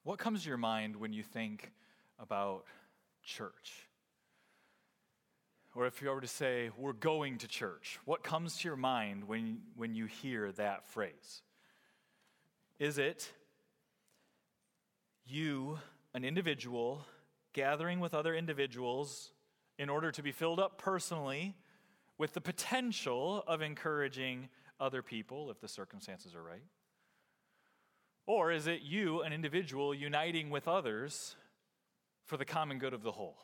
What comes to your mind when you think about church? Or if you were to say, we're going to church, what comes to your mind when you hear that phrase? Is it you, an individual, gathering with other individuals in order to be filled up personally with the potential of encouraging other people if the circumstances are right? Or is it you, an individual, uniting with others for the common good of the whole?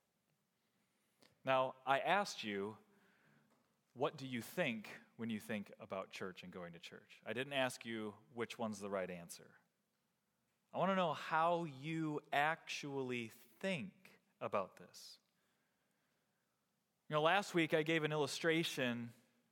Now, I asked you, what do you think when you think about church and going to church? I didn't ask you which one's the right answer. I want to know how you actually think about this. Last week I gave an illustration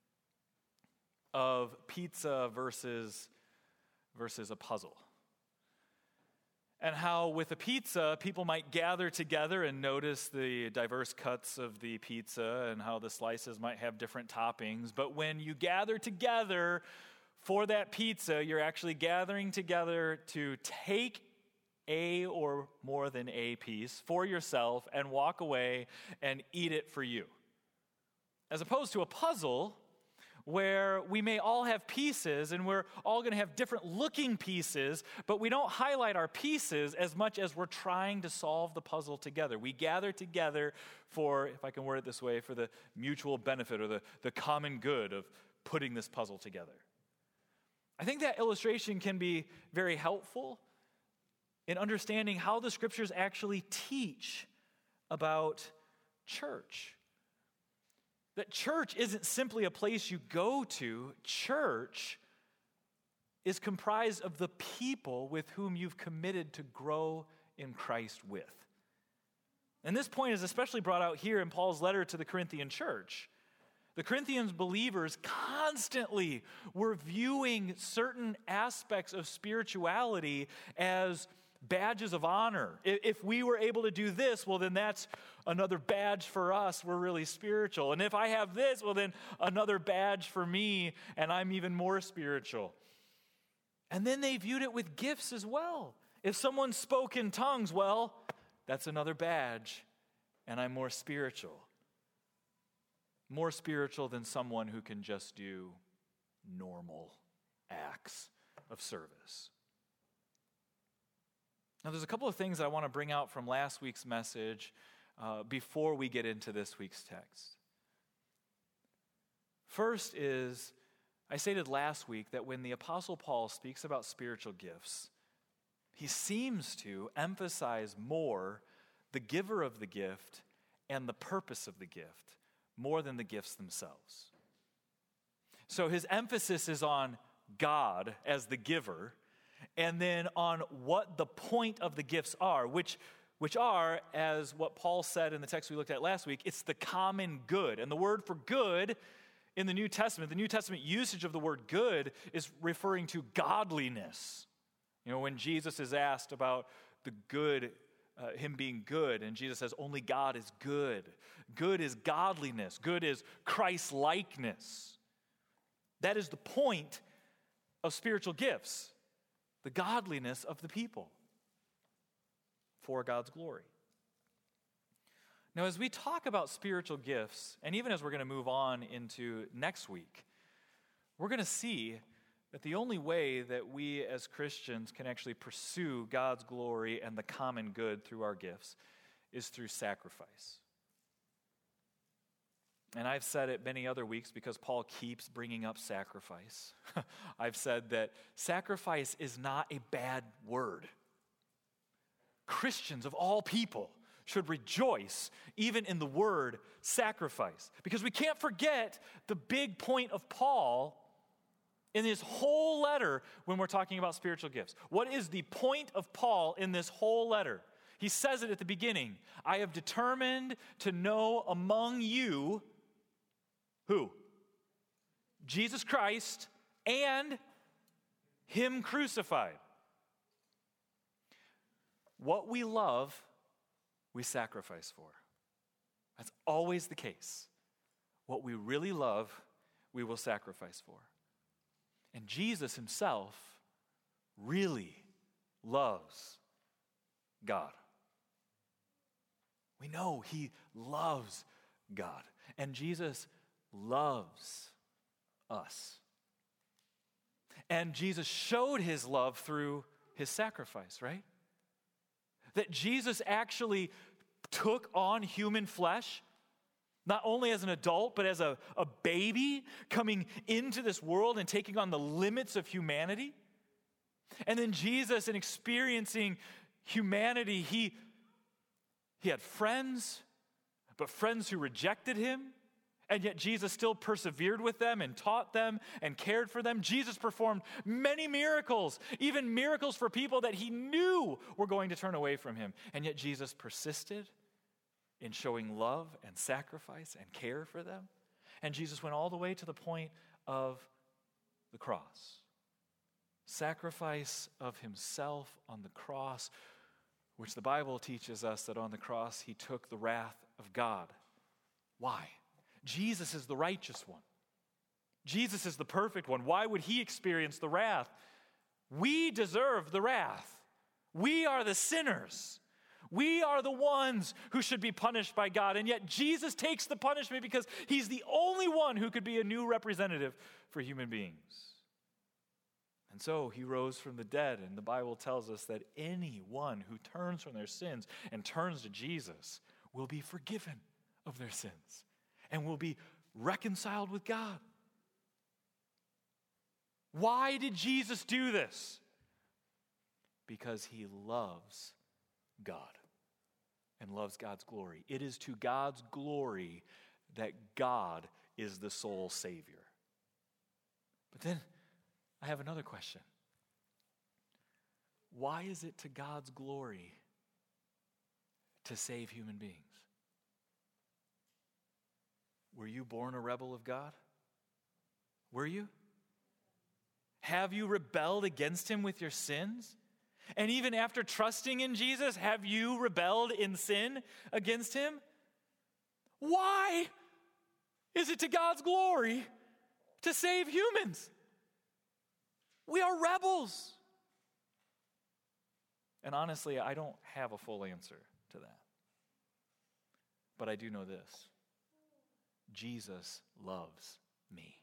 of pizza versus a puzzle. And how with a pizza, people might gather together and notice the diverse cuts of the pizza and how the slices might have different toppings. But when you gather together for that pizza, you're actually gathering together to take a or more than a piece for yourself and walk away and eat it for you. As opposed to a puzzle, where we may all have pieces and we're all going to have different looking pieces, but we don't highlight our pieces as much as we're trying to solve the puzzle together. We gather together for, if I can word it this way, for the mutual benefit or the common good of putting this puzzle together. I think that illustration can be very helpful in understanding how the scriptures actually teach about church. That church isn't simply a place you go to. Church is comprised of the people with whom you've committed to grow in Christ with. And this point is especially brought out here in Paul's letter to the Corinthian church. The Corinthian believers constantly were viewing certain aspects of spirituality as badges of honor. If we were able to do this, well, then that's another badge for us. We're really spiritual. And if I have this, well, then another badge for me, and I'm even more spiritual. And then they viewed it with gifts as well. If someone spoke in tongues, well, that's another badge, and I'm more spiritual. More spiritual than someone who can just do normal acts of service. Now, there's a couple of things I want to bring out from last week's message before we get into this week's text. First is, I stated last week that when the Apostle Paul speaks about spiritual gifts, he seems to emphasize more the giver of the gift and the purpose of the gift more than the gifts themselves. So his emphasis is on God as the giver, and then on what the point of the gifts are, which are, as what Paul said in the text we looked at last week, it's the common good. And the word for good in the New Testament usage of the word good is referring to godliness. When Jesus is asked about the good, him being good, and Jesus says, only God is good. Good is godliness. Good is Christ-likeness. That is the point of spiritual gifts. The godliness of the people for God's glory. Now, as we talk about spiritual gifts, and even as we're going to move on into next week, we're going to see that the only way that we as Christians can actually pursue God's glory and the common good through our gifts is through sacrifice. And I've said it many other weeks because Paul keeps bringing up sacrifice. I've said that sacrifice is not a bad word. Christians of all people should rejoice even in the word sacrifice, because we can't forget the big point of Paul in this whole letter when we're talking about spiritual gifts. What is the point of Paul in this whole letter? He says it at the beginning. I have determined to know among you who? Jesus Christ and Him crucified. What we love, we sacrifice for. That's always the case. What we really love, we will sacrifice for. And Jesus Himself really loves God. We know he loves God. And Jesus loves us. And Jesus showed his love through his sacrifice, right? That Jesus actually took on human flesh, not only as an adult, but as a baby coming into this world and taking on the limits of humanity. And then Jesus, in experiencing humanity, he had friends, but friends who rejected him. And yet Jesus still persevered with them and taught them and cared for them. Jesus performed many miracles, even miracles for people that he knew were going to turn away from him. And yet Jesus persisted in showing love and sacrifice and care for them. And Jesus went all the way to the point of the cross. Sacrifice of himself on the cross, which the Bible teaches us that on the cross he took the wrath of God. Why? Jesus is the righteous one. Jesus is the perfect one. Why would he experience the wrath? We deserve the wrath. We are the sinners. We are the ones who should be punished by God. And yet Jesus takes the punishment because he's the only one who could be a new representative for human beings. And so he rose from the dead, and the Bible tells us that anyone who turns from their sins and turns to Jesus will be forgiven of their sins and will be reconciled with God. Why did Jesus do this? Because he loves God and loves God's glory. It is to God's glory that God is the sole Savior. But then I have another question. Why is it to God's glory to save human beings? Were you born a rebel of God? Were you? Have you rebelled against him with your sins? And even after trusting in Jesus, have you rebelled in sin against him? Why is it to God's glory to save humans? We are rebels. And honestly, I don't have a full answer to that. But I do know this. Jesus loves me.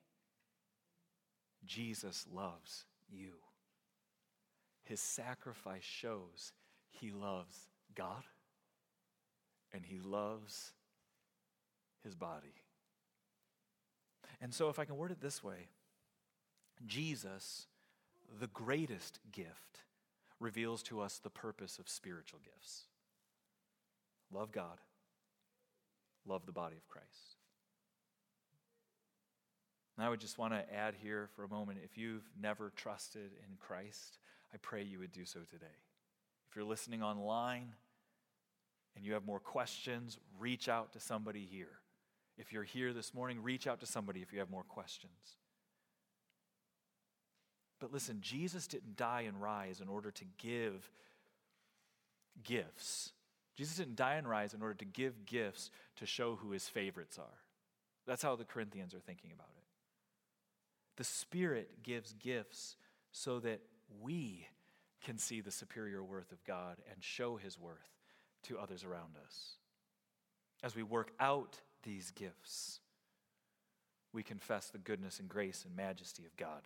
Jesus loves you. His sacrifice shows he loves God and he loves his body. And so if I can word it this way, Jesus, the greatest gift, reveals to us the purpose of spiritual gifts. Love God, love the body of Christ. And I would just want to add here for a moment, if you've never trusted in Christ, I pray you would do so today. If you're listening online and you have more questions, reach out to somebody here. If you're here this morning, reach out to somebody if you have more questions. But listen, Jesus didn't die and rise in order to give gifts. Jesus didn't die and rise in order to give gifts to show who his favorites are. That's how the Corinthians are thinking about it. The Spirit gives gifts so that we can see the superior worth of God and show his worth to others around us. As we work out these gifts, we confess the goodness and grace and majesty of God.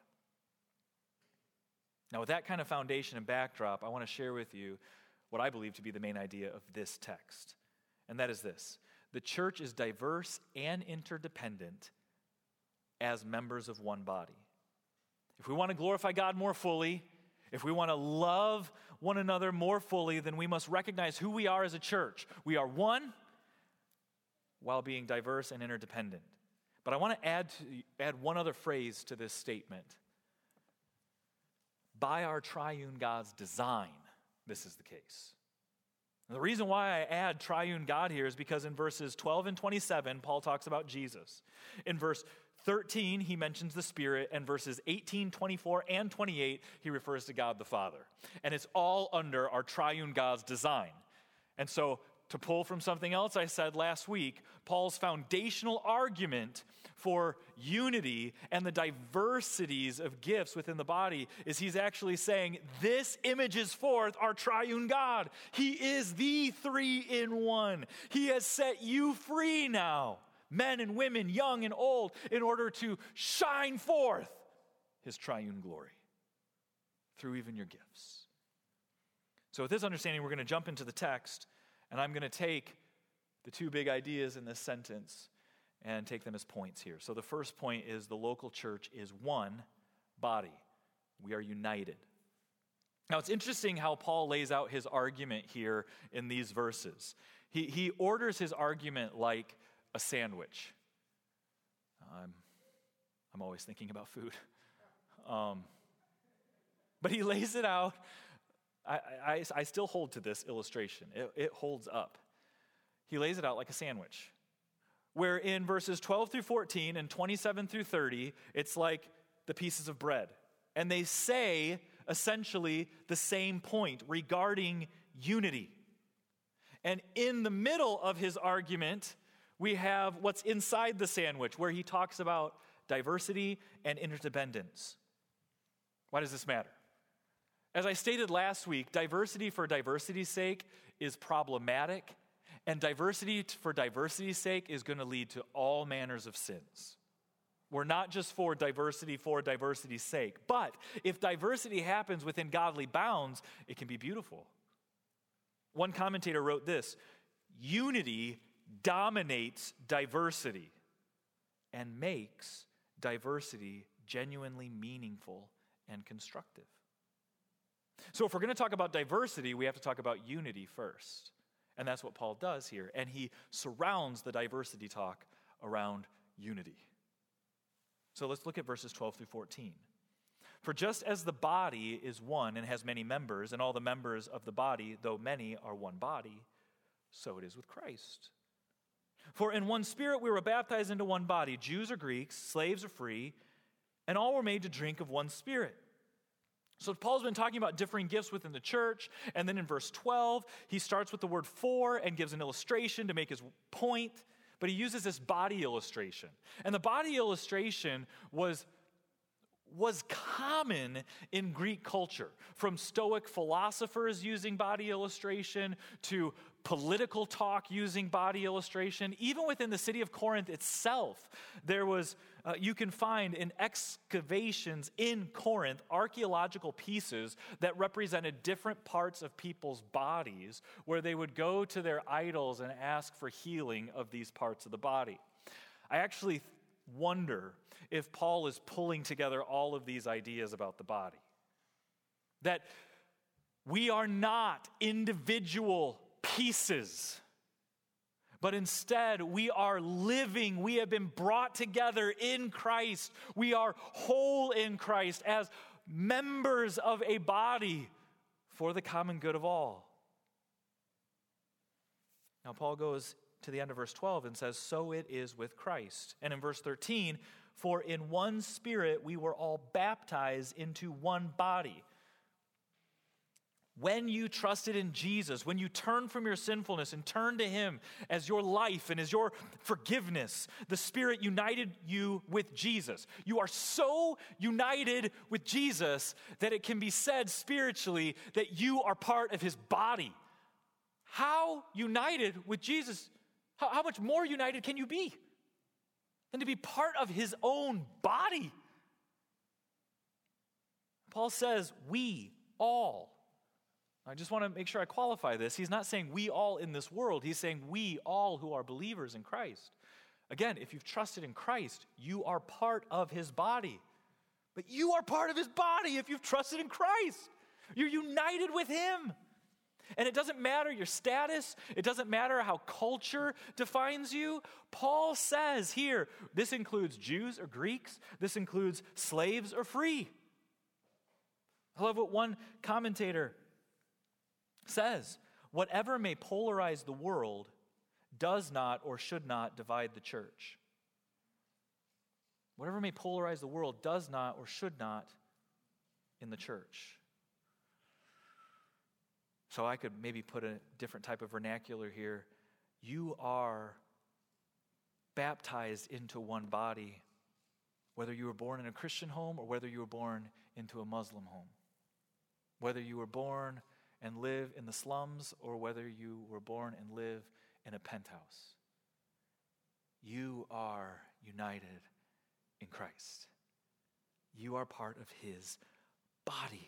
Now, with that kind of foundation and backdrop, I want to share with you what I believe to be the main idea of this text. And that is this: the church is diverse and interdependent as members of one body. If we want to glorify God more fully, if we want to love one another more fully, then we must recognize who we are as a church. We are one while being diverse and interdependent. But I want to add one other phrase to this statement. By our triune God's design, this is the case. And the reason why I add triune God here is because in verses 12 and 27, Paul talks about Jesus. In verse 13, he mentions the Spirit, and verses 18, 24, and 28, he refers to God the Father. And it's all under our triune God's design. And so to pull from something else I said last week, Paul's foundational argument for unity and the diversities of gifts within the body is he's actually saying this images forth our triune God. He is the three-in-one. He has set you free now, men and women, young and old, in order to shine forth his triune glory through even your gifts. So with this understanding, we're going to jump into the text, and I'm going to take the two big ideas in this sentence and take them as points here. So the first point is the local church is one body. We are united. Now it's interesting how Paul lays out his argument here in these verses. He orders his argument like a sandwich. I'm always thinking about food. But he lays it out. I still hold to this illustration. It holds up. He lays it out like a sandwich, where in verses 12 through 14 and 27 through 30, it's like the pieces of bread. And they say essentially the same point regarding unity. And in the middle of his argument, we have what's inside the sandwich, where he talks about diversity and interdependence. Why does this matter? As I stated last week, diversity for diversity's sake is problematic, and diversity for diversity's sake is going to lead to all manners of sins. We're not just for diversity's sake, but if diversity happens within godly bounds, it can be beautiful. One commentator wrote this: unity dominates diversity and makes diversity genuinely meaningful and constructive. So if we're going to talk about diversity, we have to talk about unity first. And that's what Paul does here. And he surrounds the diversity talk around unity. So let's look at verses 12 through 14. For just as the body is one and has many members, and all the members of the body, though many, are one body, so it is with Christ. For in one Spirit we were baptized into one body, Jews or Greeks, slaves or free, and all were made to drink of one Spirit. So Paul's been talking about differing gifts within the church, and then in verse 12, he starts with the word for and gives an illustration to make his point, but he uses this body illustration. And the body illustration was common in Greek culture, from Stoic philosophers using body illustration to political talk using body illustration. Even within the city of Corinth itself, there was, you can find in excavations in Corinth, archaeological pieces that represented different parts of people's bodies, where they would go to their idols and ask for healing of these parts of the body. I actually wonder if Paul is pulling together all of these ideas about the body. That we are not individual pieces, but instead we are living, we have been brought together in Christ. We are whole in Christ as members of a body for the common good of all. Now Paul goes to the end of verse 12 and says, so it is with Christ. And in verse 13, for in one Spirit we were all baptized into one body. When you trusted in Jesus, when you turned from your sinfulness and turned to Him as your life and as your forgiveness, the Spirit united you with Jesus. You are so united with Jesus that it can be said spiritually that you are part of His body. How united with Jesus? How much more united can you be than to be part of His own body? Paul says, we all. I just want to make sure I qualify this. He's not saying we all in this world. He's saying we all who are believers in Christ. Again, if you've trusted in Christ, you are part of His body. But you are part of His body if you've trusted in Christ. You're united with Him. And it doesn't matter your status. It doesn't matter how culture defines you. Paul says here, this includes Jews or Greeks. This includes slaves or free. I love what one commentator says. Whatever may polarize the world does not or should not divide the church. Whatever may polarize the world does not or should not in the church. So I could maybe put a different type of vernacular here. You are baptized into one body, whether you were born in a Christian home or whether you were born into a Muslim home. Whether you were born and live in the slums or whether you were born and live in a penthouse. You are united in Christ. You are part of his body.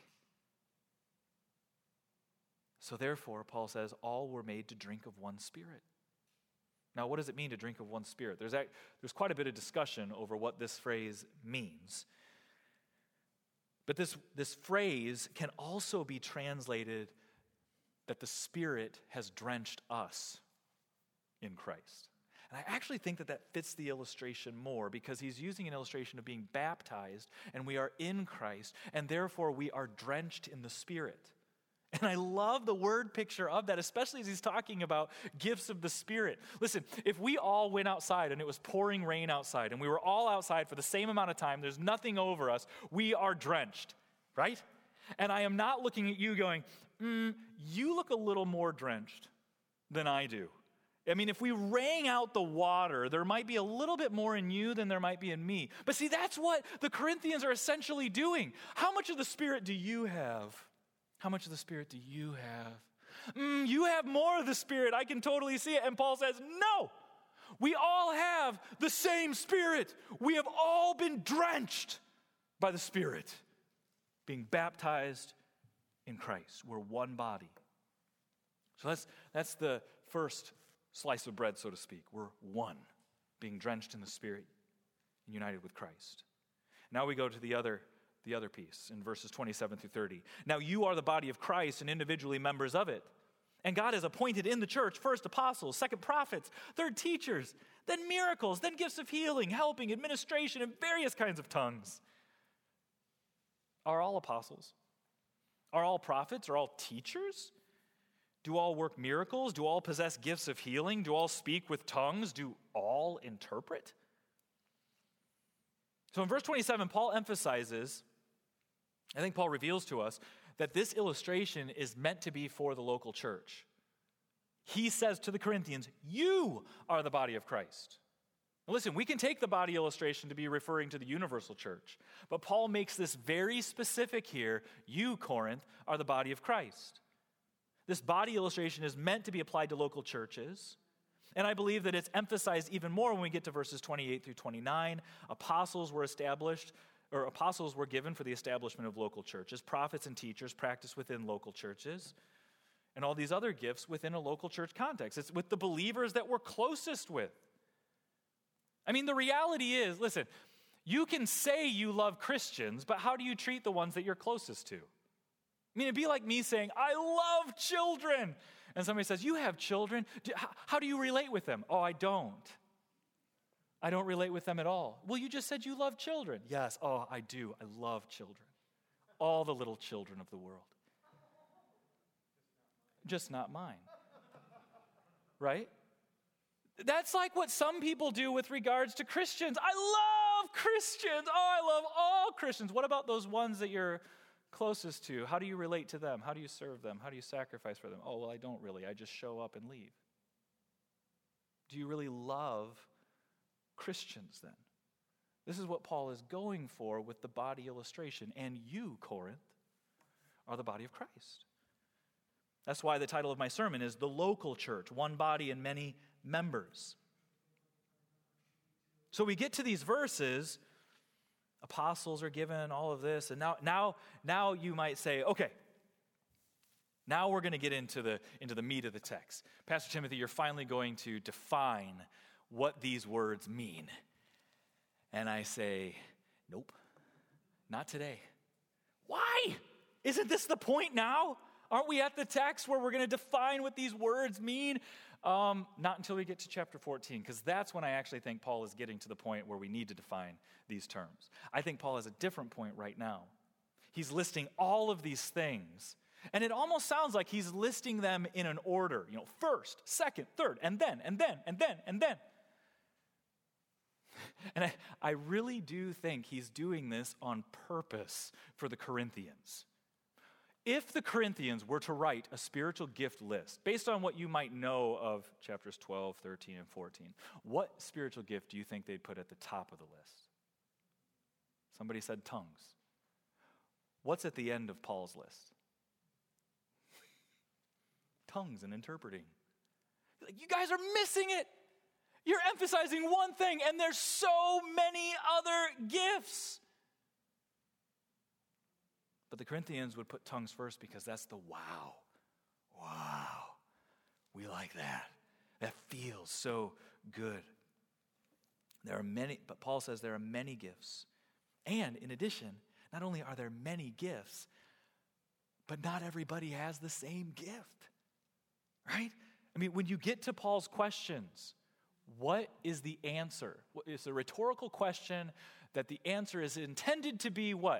So therefore, Paul says, all were made to drink of one spirit. Now, what does it mean to drink of one spirit? There's quite a bit of discussion over what this phrase means. But this phrase can also be translated that the Spirit has drenched us in Christ. And I actually think that fits the illustration more because he's using an illustration of being baptized and we are in Christ and therefore we are drenched in the Spirit. And I love the word picture of that, especially as he's talking about gifts of the Spirit. Listen, if we all went outside and it was pouring rain outside and we were all outside for the same amount of time, there's nothing over us, we are drenched, right? And I am not looking at you going, you look a little more drenched than I do. I mean, if we wring out the water, there might be a little bit more in you than there might be in me. But see, that's what the Corinthians are essentially doing. How much of the Spirit do you have? How much of the Spirit do you have? You have more of the Spirit. I can totally see it. And Paul says, no, we all have the same Spirit. We have all been drenched by the Spirit, being baptized in Christ. We're one body. So that's the first slice of bread, so to speak. We're one, being drenched in the Spirit and united with Christ. Now we go to the other piece in verses 27 through 30. Now you are the body of Christ and individually members of it. And God has appointed in the church first apostles, second prophets, third teachers, then miracles, then gifts of healing, helping, administration, and various kinds of tongues. Are all apostles? Are all prophets? Are all teachers? Do all work miracles? Do all possess gifts of healing? Do all speak with tongues? Do all interpret? So in verse 27, Paul emphasizes, I think Paul reveals to us, that this illustration is meant to be for the local church. He says to the Corinthians, you are the body of Christ. Now listen, we can take the body illustration to be referring to the universal church, but Paul makes this very specific here. You, Corinth, are the body of Christ. This body illustration is meant to be applied to local churches, and I believe that it's emphasized even more when we get to verses 28 through 29. Apostles were given for the establishment of local churches. Prophets and teachers practice within local churches, and all these other gifts within a local church context. It's with the believers that we're closest with. I mean, the reality is, listen, you can say you love Christians, but how do you treat the ones that you're closest to? I mean, it'd be like me saying, I love children. And somebody says, you have children? How do you relate with them? Oh, I don't. I don't relate with them at all. Well, you just said you love children. Yes, oh, I do. I love children. All the little children of the world. Just not mine. Right? That's like what some people do with regards to Christians. I love Christians. Oh, I love all Christians. What about those ones that you're closest to? How do you relate to them? How do you serve them? How do you sacrifice for them? Oh, well, I don't really. I just show up and leave. Do you really love Christians then? This is what Paul is going for with the body illustration. And you, Corinth, are the body of Christ. That's why the title of my sermon is The Local Church, One Body and Many Members. So we get to these verses, apostles are given all of this, and now you might say, okay, now we're going to get into the meat of the text. Pastor Timothy, you're finally going to define what these words mean. And I say, nope, not today. Why? Isn't this the point now? Aren't we at the text where we're going to define what these words mean? Not until we get to chapter 14, because that's when I actually think Paul is getting to the point where we need to define these terms. I think Paul has a different point right now. He's listing all of these things, and it almost sounds like he's listing them in an order, first, second, third, and then. And I really do think he's doing this on purpose for the Corinthians. if the Corinthians were to write a spiritual gift list, based on what you might know of chapters 12, 13, and 14, what spiritual gift do you think they'd put at the top of the list? Somebody said tongues. What's at the end of Paul's list? Tongues and interpreting. You guys are missing it. You're emphasizing one thing, and there's so many other gifts. But the Corinthians would put tongues first because that's the wow. Wow. We like that. That feels so good. There are many, but Paul says there are many gifts. And in addition, not only are there many gifts, but not everybody has the same gift. Right? I mean, when you get to Paul's questions, what is the answer? It's a rhetorical question that the answer is intended to be what?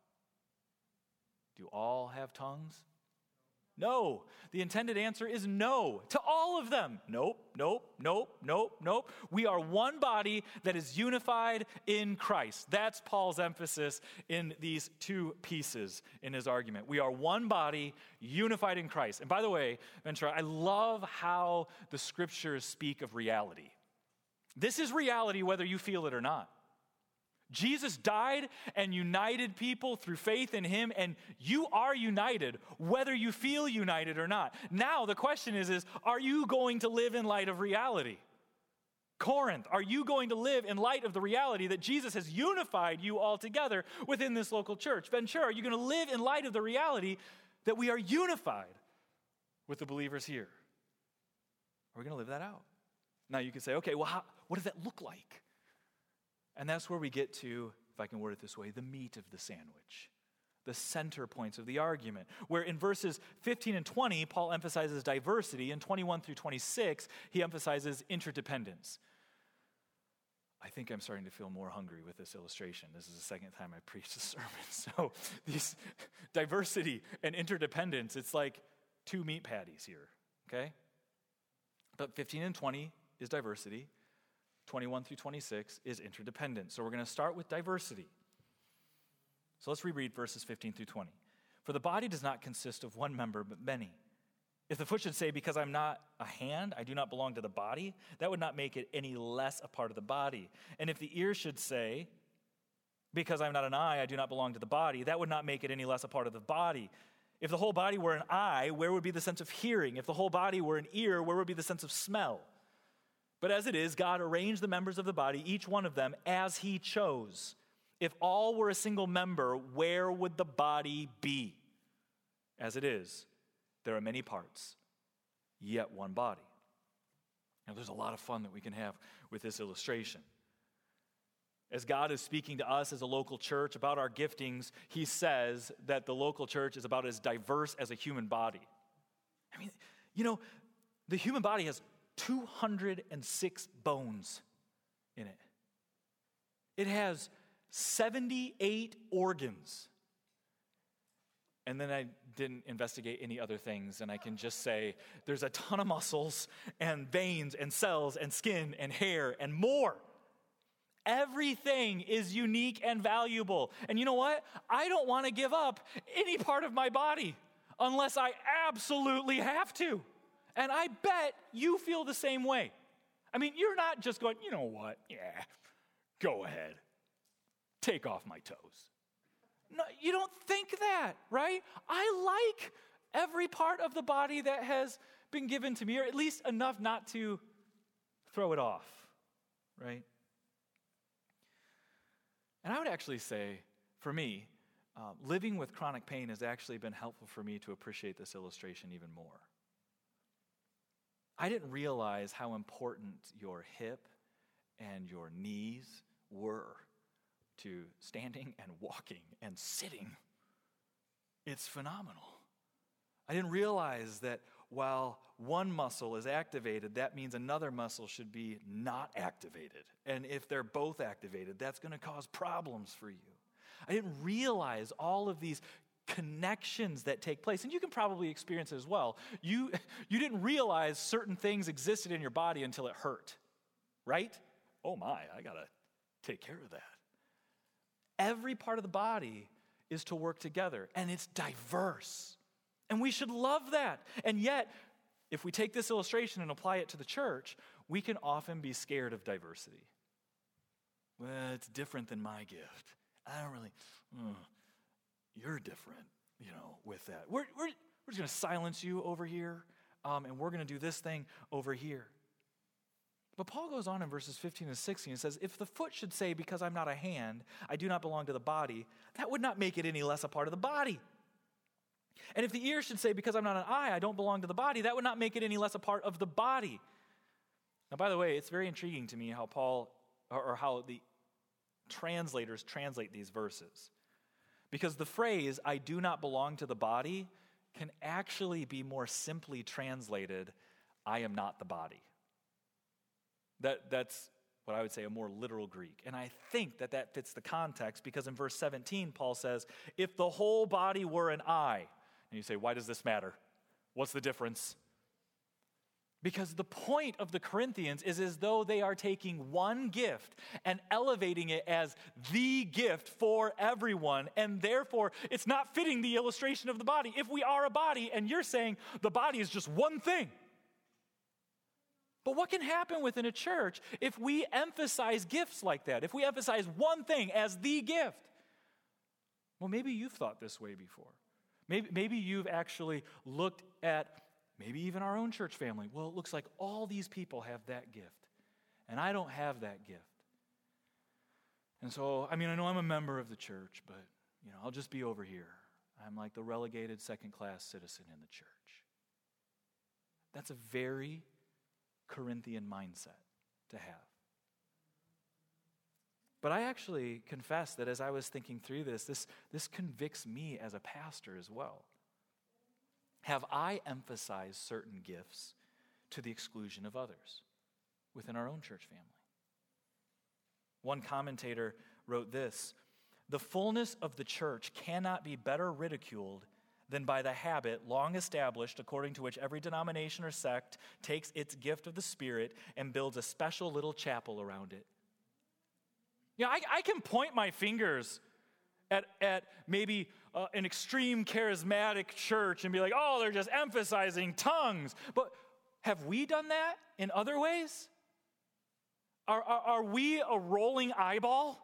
Do all have tongues? No. The intended answer is no to all of them. Nope, nope, nope, nope, nope. We are one body that is unified in Christ. That's Paul's emphasis in these two pieces in his argument. We are one body unified in Christ. And by the way, Ventura, I love how the scriptures speak of reality. This is reality whether you feel it or not. Jesus died and united people through faith in him, and you are united whether you feel united or not. Now the question is are you going to live in light of reality? Corinth, are you going to live in light of the reality that Jesus has unified you all together within this local church? Ventura, are you going to live in light of the reality that we are unified with the believers here? Are we going to live that out? Now you can say, okay, well, what does that look like? And that's where we get to, if I can word it this way, the meat of the sandwich, the center points of the argument, where in verses 15 and 20, Paul emphasizes diversity. In 21 through 26, he emphasizes interdependence. I think I'm starting to feel more hungry with this illustration. This is the second time I preached this sermon. So these diversity and interdependence, it's like two meat patties here, okay? But 15 and 20 is diversity. 21 through 26 is interdependence. So we're going to start with diversity. So let's reread verses 15 through 20. For the body does not consist of one member, but many. If the foot should say, because I'm not a hand, I do not belong to the body, that would not make it any less a part of the body. And if the ear should say, because I'm not an eye, I do not belong to the body, that would not make it any less a part of the body. If the whole body were an eye, where would be the sense of hearing? If the whole body were an ear, where would be the sense of smell? But as it is, God arranged the members of the body, each one of them, as he chose. If all were a single member, where would the body be? As it is, there are many parts, yet one body. Now, there's a lot of fun that we can have with this illustration. As God is speaking to us as a local church about our giftings, he says that the local church is about as diverse as a human body. I mean, you know, the human body has 206 bones in it. It has 78 organs. And then I didn't investigate any other things, and I can just say there's a ton of muscles and veins and cells and skin and hair and more. Everything is unique and valuable. And you know what? I don't want to give up any part of my body unless I absolutely have to. And I bet you feel the same way. I mean, you're not just going, you know what? Yeah, go ahead. Take off my toes. No, you don't think that, right? I like every part of the body that has been given to me, or at least enough not to throw it off, right? And I would actually say, for me, living with chronic pain has actually been helpful for me to appreciate this illustration even more. I didn't realize how important your hip and your knees were to standing and walking and sitting. It's phenomenal. I didn't realize that while one muscle is activated, that means another muscle should be not activated. And if they're both activated, that's going to cause problems for you. I didn't realize all of these connections that take place, and you can probably experience it as well. You didn't realize certain things existed in your body until it hurt, right? Oh my, I got to take care of that. Every part of the body is to work together, and it's diverse. And we should love that. And yet, if we take this illustration and apply it to the church, we can often be scared of diversity. Well, it's different than my gift. I don't really, you're different, with that. We're just going to silence you over here, and we're going to do this thing over here. But Paul goes on in verses 15 and 16 and says, if the foot should say, because I'm not a hand, I do not belong to the body, that would not make it any less a part of the body. And if the ear should say, because I'm not an eye, I don't belong to the body, that would not make it any less a part of the body. Now, by the way, it's very intriguing to me how Paul, or how the translators translate these verses. Because the phrase, I do not belong to the body, can actually be more simply translated, I am not the body. That's what I would say a more literal Greek. And I think that fits the context because in verse 17, Paul says, if the whole body were an eye, and you say, why does this matter? What's the difference? Because the point of the Corinthians is as though they are taking one gift and elevating it as the gift for everyone, and therefore it's not fitting the illustration of the body. If we are a body and you're saying the body is just one thing. But what can happen within a church if we emphasize gifts like that? If we emphasize one thing as the gift? Well, maybe you've thought this way before. Maybe you've actually looked at maybe even our own church family. Well, it looks like all these people have that gift, and I don't have that gift. And so, I know I'm a member of the church, but, I'll just be over here. I'm like the relegated second-class citizen in the church. That's a very Corinthian mindset to have. But I actually confess that as I was thinking through this convicts me as a pastor as well. Have I emphasized certain gifts to the exclusion of others within our own church family? One commentator wrote this, the fullness of the church cannot be better ridiculed than by the habit long established according to which every denomination or sect takes its gift of the Spirit and builds a special little chapel around it. I can point my fingers at maybe an extreme charismatic church and be like, oh, they're just emphasizing tongues. But have we done that in other ways? Are we a rolling eyeball?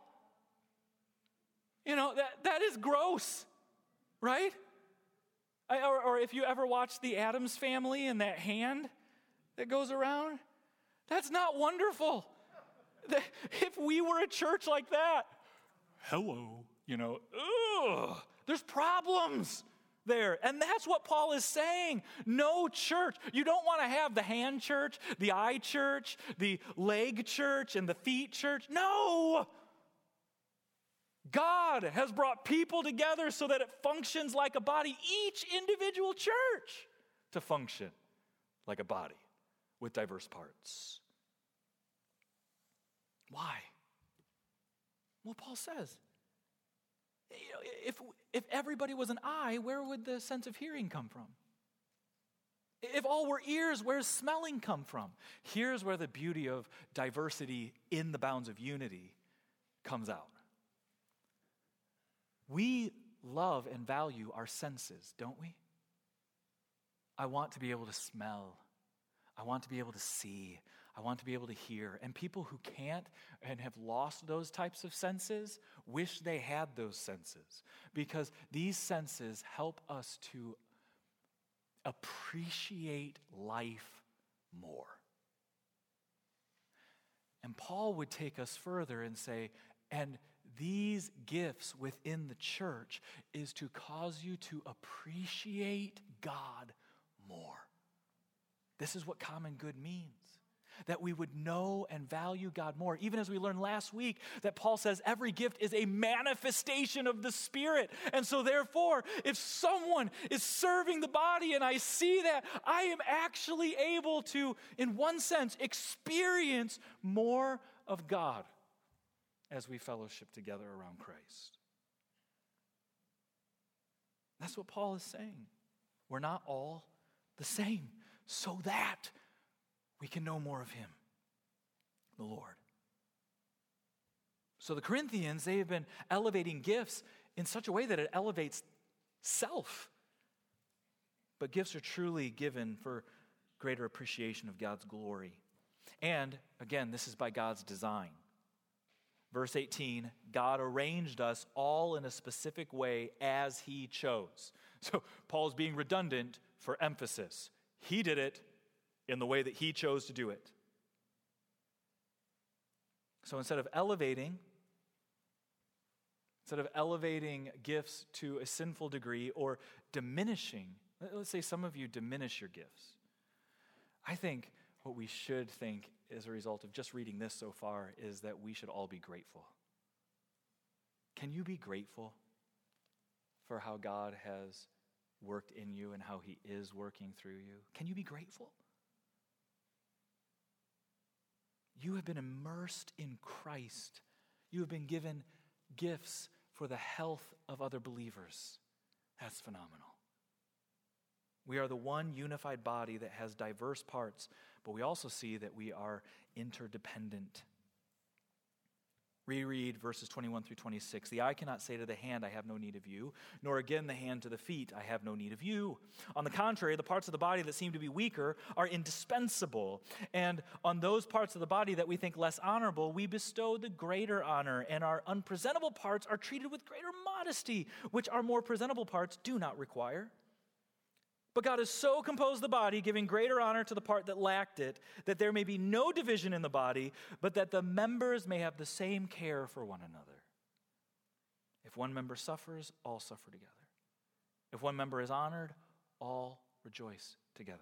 That is gross, right? Or if you ever watch the Addams Family and that hand that goes around, that's not wonderful. If we were a church like that, hello, there's problems there. And that's what Paul is saying. No church. You don't want to have the hand church, the eye church, the leg church, and the feet church. No! God has brought people together so that it functions like a body, each individual church to function like a body with diverse parts. Why? Well, Paul says, if everybody was an eye, where would the sense of hearing come from? If all were ears, where's smelling come from? Here's where the beauty of diversity in the bounds of unity comes out. We love and value our senses, don't we? I want to be able to smell. I want to be able to see. I want to be able to hear. And people who can't and have lost those types of senses wish they had those senses, because these senses help us to appreciate life more. And Paul would take us further and say, and these gifts within the church is to cause you to appreciate God more. This is what common good means. That we would know and value God more. Even as we learned last week that Paul says every gift is a manifestation of the Spirit. And so therefore, if someone is serving the body and I see that, I am actually able to, in one sense, experience more of God as we fellowship together around Christ. That's what Paul is saying. We're not all the same, so that we can know more of him, the Lord. So the Corinthians, they have been elevating gifts in such a way that it elevates self. But gifts are truly given for greater appreciation of God's glory. And again, this is by God's design. Verse 18, God arranged us all in a specific way as he chose. So Paul's being redundant for emphasis. He did it in the way that he chose to do it. So instead of elevating gifts to a sinful degree or diminishing, let's say some of you diminish your gifts. I think what we should think as a result of just reading this so far is that we should all be grateful. Can you be grateful for how God has worked in you and how he is working through you? Can you be grateful? You have been immersed in Christ. You have been given gifts for the health of other believers. That's phenomenal. We are the one unified body that has diverse parts, but we also see that we are interdependent. Reread verses 21 through 26. The eye cannot say to the hand, I have no need of you, nor again the hand to the feet, I have no need of you. On the contrary, the parts of the body that seem to be weaker are indispensable. And on those parts of the body that we think less honorable, we bestow the greater honor, and our unpresentable parts are treated with greater modesty, which our more presentable parts do not require. But God has so composed the body, giving greater honor to the part that lacked it, that there may be no division in the body, but that the members may have the same care for one another. If one member suffers, all suffer together. If one member is honored, all rejoice together.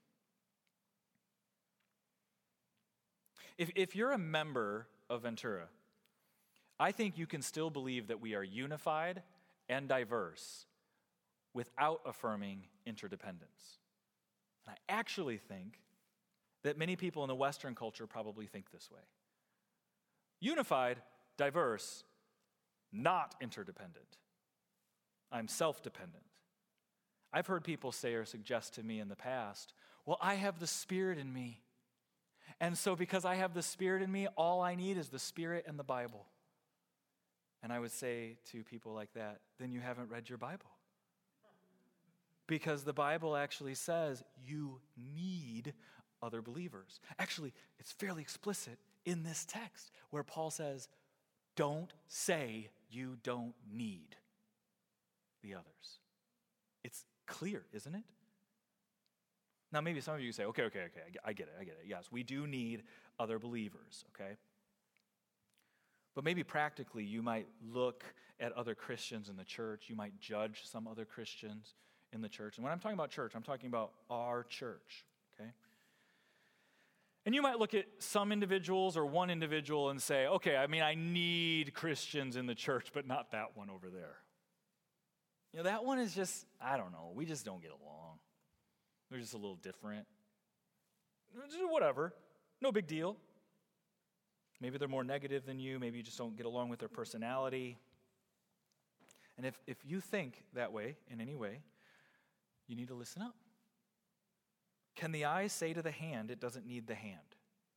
If you're a member of Ventura, I think you can still believe that we are unified and diverse without affirming interdependence. And I actually think that many people in the Western culture probably think this way. Unified, diverse, not interdependent. I'm self-dependent. I've heard people say or suggest to me in the past, well, I have the Spirit in me. And so because I have the Spirit in me, all I need is the Spirit and the Bible. And I would say to people like that, then you haven't read your Bible. Because the Bible actually says you need other believers. Actually, it's fairly explicit in this text where Paul says, don't say you don't need the others. It's clear, isn't it? Now, maybe some of you say, okay, I get it. Yes, we do need other believers, okay? But maybe practically you might look at other Christians in the church. You might judge some other Christians in the church. And when I'm talking about church, I'm talking about our church, okay? And you might look at some individuals or one individual and say, okay, I need Christians in the church, but not that one over there. You know, that one is just, I don't know, we just don't get along. They're just a little different. Whatever, no big deal. Maybe they're more negative than you. Maybe you just don't get along with their personality. And if you think that way in any way, you need to listen up. Can the eye say to the hand, it doesn't need the hand?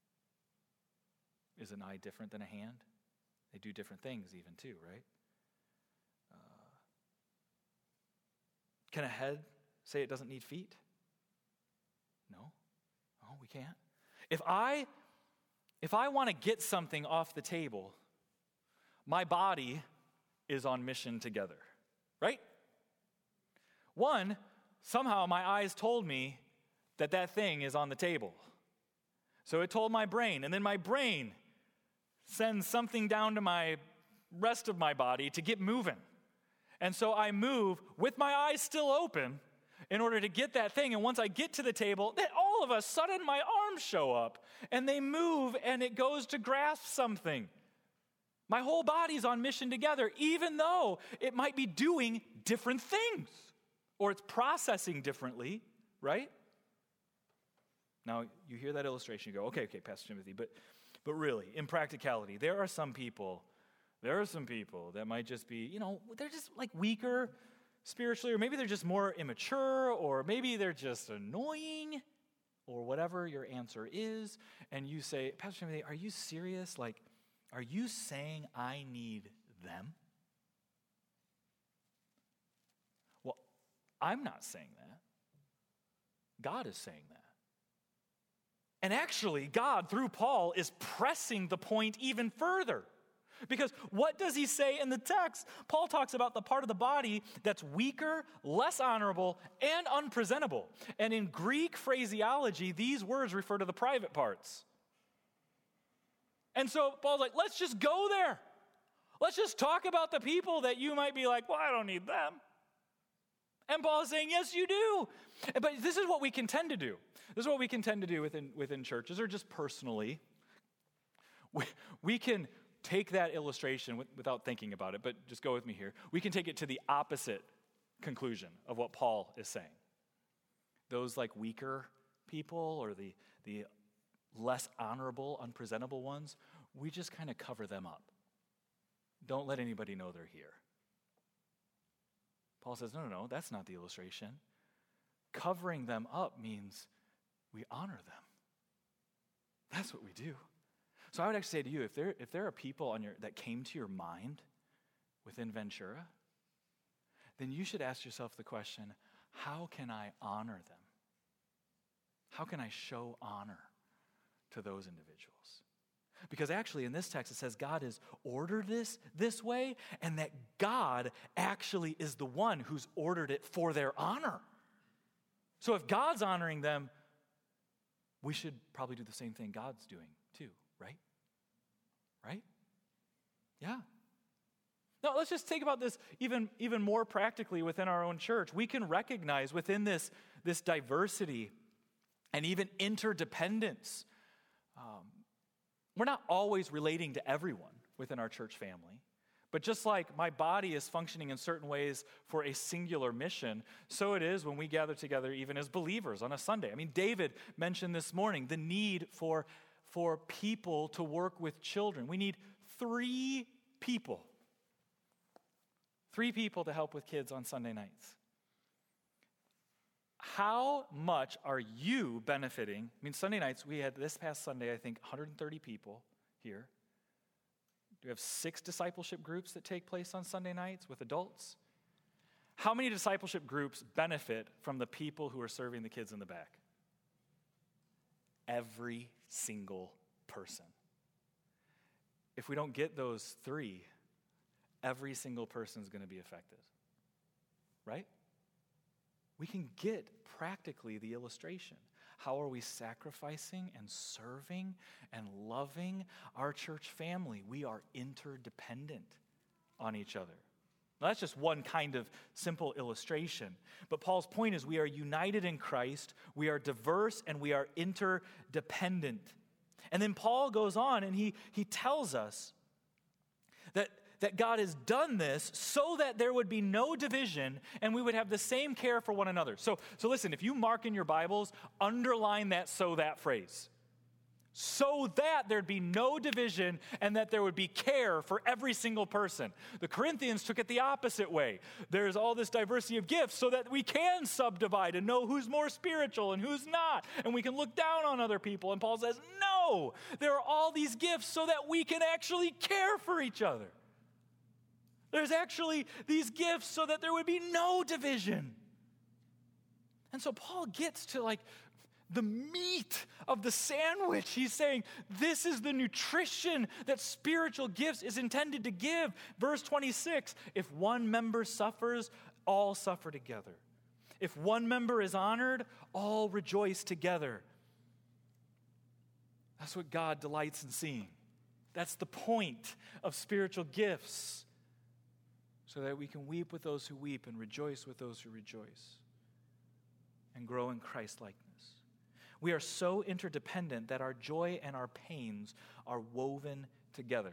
Is an eye different than a hand? They do different things even too, right? Can a head say it doesn't need feet? No, we can't. If I want to get something off the table, my body is on mission together, right? One, somehow my eyes told me that thing is on the table. So it told my brain, and then my brain sends something down to my rest of my body to get moving. And so I move with my eyes still open in order to get that thing. And once I get to the table, then all of a sudden my arms show up and they move and it goes to grasp something. My whole body's on mission together, even though it might be doing different things or it's processing differently, right? Now, you hear that illustration, you go, okay, Pastor Timothy, but really, in practicality, there are some people that might just be, they're just like weaker spiritually, or maybe they're just more immature, or maybe they're just annoying, or whatever your answer is, and you say, Pastor Timothy, are you serious? Like, are you saying I need them? I'm not saying that. God is saying that. And actually, God, through Paul, is pressing the point even further. Because what does he say in the text? Paul talks about the part of the body that's weaker, less honorable, and unpresentable. And in Greek phraseology, these words refer to the private parts. And so Paul's like, let's just go there. Let's just talk about the people that you might be like, well, I don't need them. And Paul is saying, yes, you do. But this is what we can tend to do. This is what we can tend to do within churches, or just personally. We can take that illustration without thinking about it, but just go with me here. We can take it to the opposite conclusion of what Paul is saying. Those like weaker people or the less honorable, unpresentable ones, we just kind of cover them up. Don't let anybody know they're here. Paul says, no, that's not the illustration. Covering them up means we honor them. That's what we do. So I would actually say to you, if there are people that came to your mind within Ventura, then you should ask yourself the question, how can I honor them? How can I show honor to those individuals? Because actually in this text it says God has ordered this way, and that God actually is the one who's ordered it for their honor. So if God's honoring them, we should probably do the same thing God's doing too, right? Right? Yeah. Now let's just think about this even more practically within our own church. We can recognize within this diversity and even interdependence, we're not always relating to everyone within our church family. But just like my body is functioning in certain ways for a singular mission, so it is when we gather together even as believers on a Sunday. I mean, David mentioned this morning the need for people to work with children. We need 3 people. 3 people to help with kids on Sunday nights. How much are you benefiting? I mean, Sunday nights, we had this past Sunday, I think, 130 people here. We have 6 discipleship groups that take place on Sunday nights with adults. How many discipleship groups benefit from the people who are serving the kids in the back? Every single person. If we don't get those 3, every single person is going to be affected. Right? We can get practically the illustration. How are we sacrificing and serving and loving our church family? We are interdependent on each other. Now, that's just one kind of simple illustration. But Paul's point is we are united in Christ, we are diverse, and we are interdependent. And then Paul goes on and he tells us that God has done this so that there would be no division and we would have the same care for one another. So listen, if you mark in your Bibles, underline that "so that" phrase. So that there'd be no division and that there would be care for every single person. The Corinthians took it the opposite way. There's all this diversity of gifts so that we can subdivide and know who's more spiritual and who's not. And we can look down on other people. And Paul says, no, there are all these gifts so that we can actually care for each other. There's actually these gifts so that there would be no division. And so Paul gets to like the meat of the sandwich. He's saying this is the nutrition that spiritual gifts is intended to give. Verse 26, if one member suffers, all suffer together. If one member is honored, all rejoice together. That's what God delights in seeing. That's the point of spiritual gifts. So that we can weep with those who weep and rejoice with those who rejoice and grow in Christ-likeness. We are so interdependent that our joy and our pains are woven together.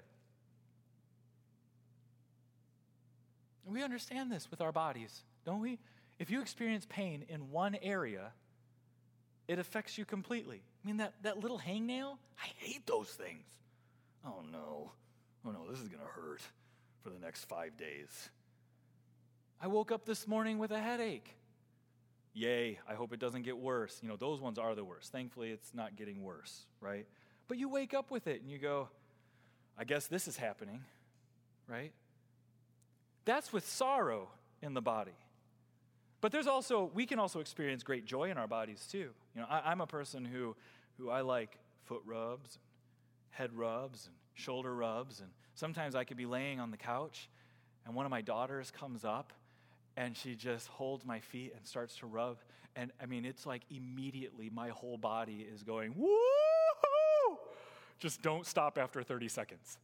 We understand this with our bodies, don't we? If you experience pain in one area, it affects you completely. I mean, that little hangnail, I hate those things. Oh no, this is going to hurt for the next 5 days. I woke up this morning with a headache. Yay, I hope it doesn't get worse. You know, those ones are the worst. Thankfully, it's not getting worse, right? But you wake up with it and you go, I guess this is happening, right? That's with sorrow in the body. But we can also experience great joy in our bodies too. I'm a person who I like foot rubs, head rubs, and shoulder rubs, and sometimes I could be laying on the couch, and one of my daughters comes up, and she just holds my feet and starts to rub, and it's like immediately my whole body is going, woo-hoo! Just don't stop after 30 seconds,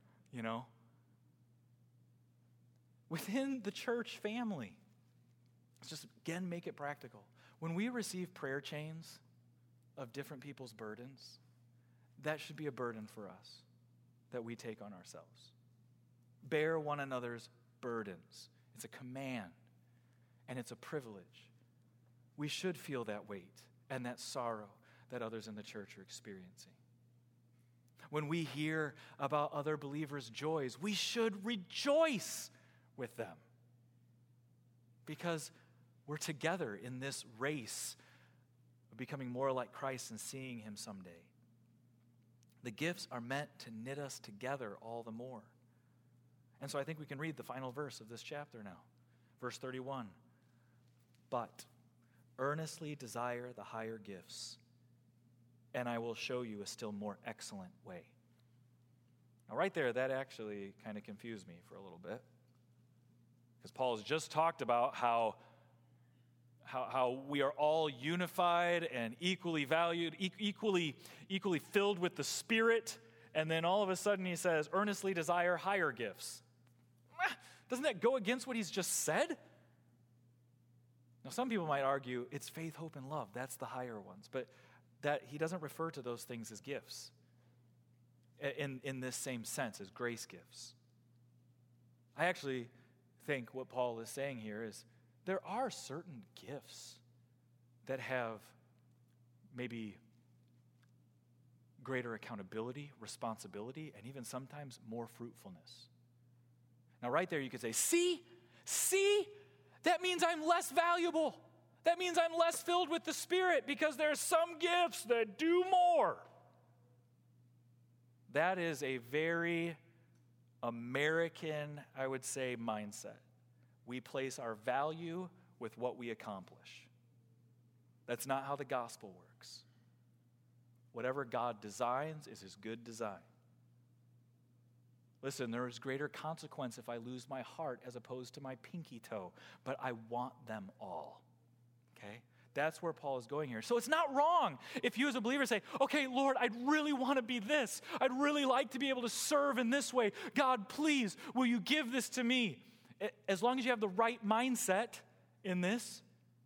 Within the church family, let's just, again, make it practical. When we receive prayer chains of different people's burdens, that should be a burden for us that we take on ourselves. Bear one another's burdens. It's a command, and it's a privilege. We should feel that weight and that sorrow that others in the church are experiencing. When we hear about other believers' joys, we should rejoice with them because we're together in this race of becoming more like Christ and seeing him someday. The gifts are meant to knit us together all the more. And so I think we can read the final verse of this chapter now. Verse 31. But earnestly desire the higher gifts, and I will show you a still more excellent way. Now right there, that actually kind of confused me for a little bit. Because Paul has just talked about how we are all unified and equally valued, equally filled with the Spirit, and then all of a sudden he says, earnestly desire higher gifts. Doesn't that go against what he's just said? Now, some people might argue it's faith, hope, and love. That's the higher ones. But that he doesn't refer to those things as gifts in this same sense as grace gifts. I actually think what Paul is saying here is there are certain gifts that have maybe greater accountability, responsibility, and even sometimes more fruitfulness. Now, right there, you could say, see, that means I'm less valuable. That means I'm less filled with the Spirit because there are some gifts that do more. That is a very American, I would say, mindset. We place our value with what we accomplish. That's not how the gospel works. Whatever God designs is his good design. Listen, there is greater consequence if I lose my heart as opposed to my pinky toe, but I want them all, okay? That's where Paul is going here. So it's not wrong if you as a believer say, okay, Lord, I'd really want to be this. I'd really like to be able to serve in this way. God, please, will you give this to me? As long as you have the right mindset in this,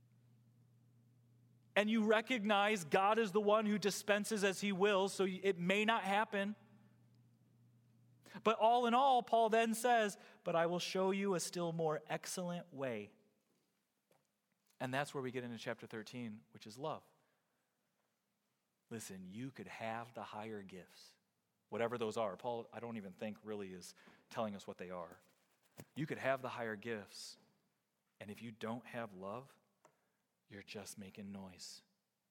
and you recognize God is the one who dispenses as he wills, so it may not happen. But all in all, Paul then says, but I will show you a still more excellent way. And that's where we get into chapter 13, which is love. Listen, you could have the higher gifts, whatever those are. Paul, I don't even think really is telling us what they are. You could have the higher gifts, and if you don't have love, you're just making noise.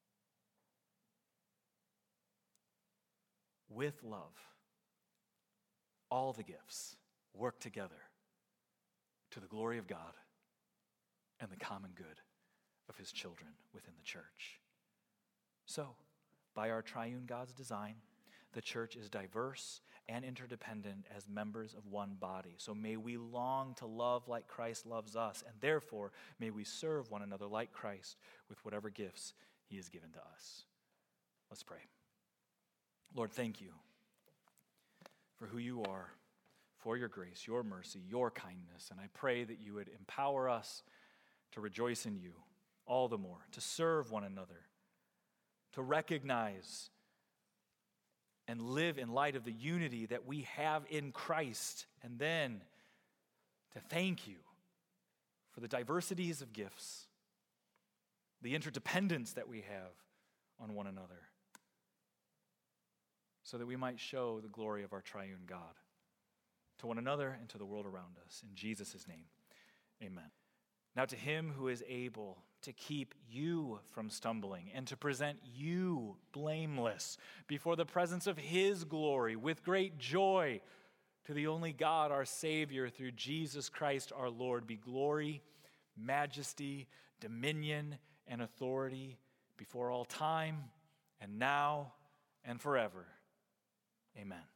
With love, all the gifts work together to the glory of God and the common good of his children within the church. So, by our triune God's design, the church is diverse and interdependent as members of one body. So may we long to love like Christ loves us, and therefore may we serve one another like Christ with whatever gifts he has given to us. Let's pray. Lord, thank you for who you are, for your grace, your mercy, your kindness. And I pray that you would empower us to rejoice in you all the more, to serve one another, to recognize and live in light of the unity that we have in Christ, and then to thank you for the diversities of gifts, the interdependence that we have on one another, so that we might show the glory of our triune God to one another and to the world around us. In Jesus' name, amen. Now to him who is able to keep you from stumbling and to present you blameless before the presence of his glory with great joy, to the only God, our Savior, through Jesus Christ our Lord, be glory, majesty, dominion, and authority before all time and now and forever. Amen.